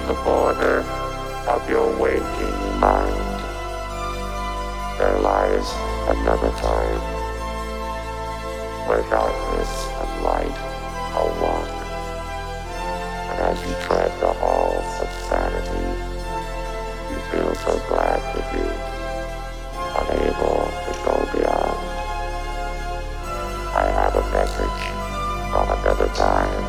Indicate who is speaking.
Speaker 1: the border of your waking mind. There lies another time, where darkness and light are one. And as you tread the halls of sanity, you feel so glad to be unable to go beyond. I have a message from another time.